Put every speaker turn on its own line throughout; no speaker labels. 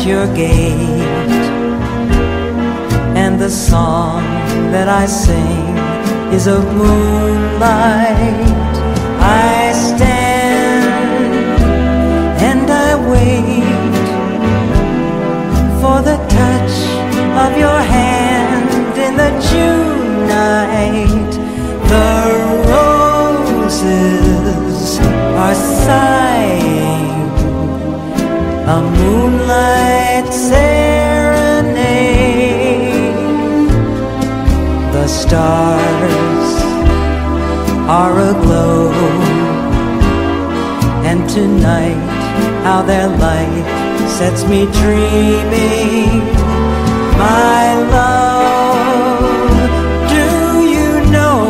your gate, and the song that I sing is of moonlight. I stand and I wait for the touch of your hand in the June night. The roses are sighing a moonlight serenade. The stars are aglow, and tonight how their light sets me dreaming. My love, do you know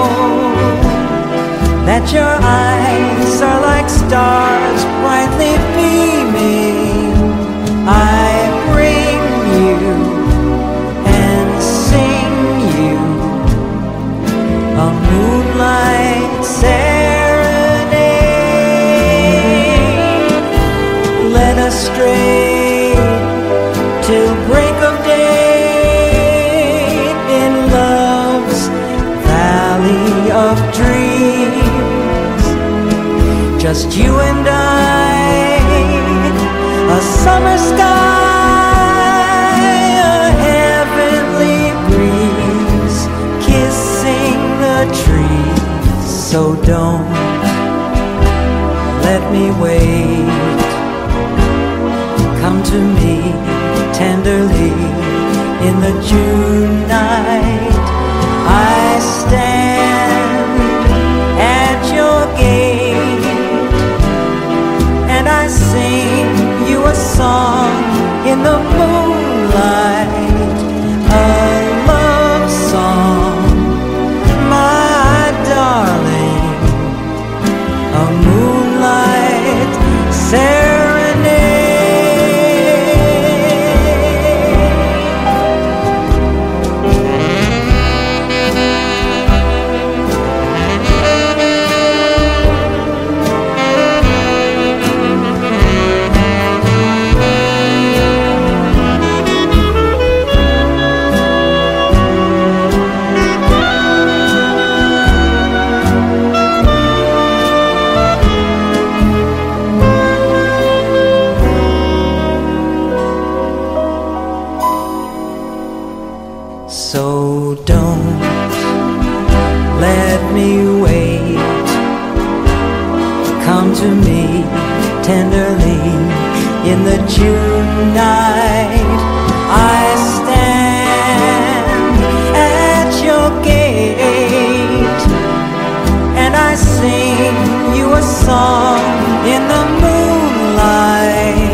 that your eyes are like stars brightly beaming? I bring you and sing you a moonlight serenade. Led astray till break of day in love's valley of dreams. Just you and I, a summer sky, a heavenly breeze, kissing the trees. So don't let me wait. Come to me tenderly in the June night. I stand at your gate, and I sing you a song in the moonlight, a love song, my darling, a moonlight serenade. So don't let me wait. Come to me tenderly in the June night. I stand at your gate, and I sing you a song in the moonlight.